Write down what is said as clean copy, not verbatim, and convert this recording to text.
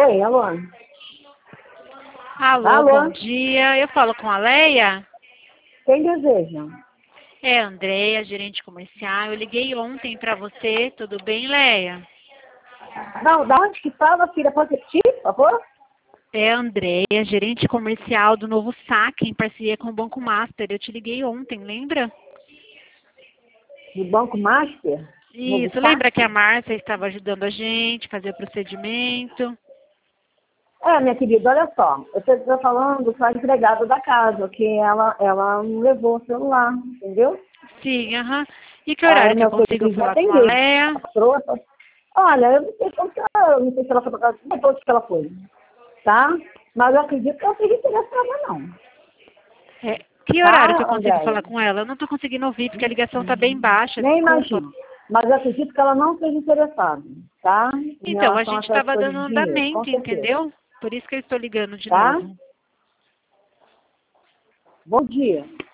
Oi, alô? Alô, bom dia. Eu falo com a Leia? Quem deseja? É a Andréia, gerente comercial. Eu liguei ontem para você. Tudo bem, Leia? Não, da onde que fala, filha? Pode repetir, por favor? É a Andréia, gerente comercial do novo Saque, em parceria com o Banco Master. Eu te liguei ontem, lembra? Do Banco Master? Novo Isso, lembra que Saque? a Márcia estava ajudando a gente a fazer o procedimento? Minha querida, olha só. Eu estou falando com a empregada da casa, que ela não levou o celular, entendeu? Sim, aham. E que Aí horário que eu meu consigo filho já falar com a atendeu. Leia? A patroa, olha, eu não sei como que ela, não sei se ela foi para casa, depois que ela foi, tá? Mas eu acredito que ela seja interessada, não. É, que horário que eu Tá, consigo Andréia? falar com ela? Eu não estou conseguindo ouvir porque a ligação está bem baixa, Nem desculpa. imagino. Mas eu acredito que ela não seja interessada, tá? Em Então, a relação a gente essas estava coisas dando de dinheiro, com andamento, certeza. entendeu? Por isso que eu estou ligando de Tá? novo. Bom dia.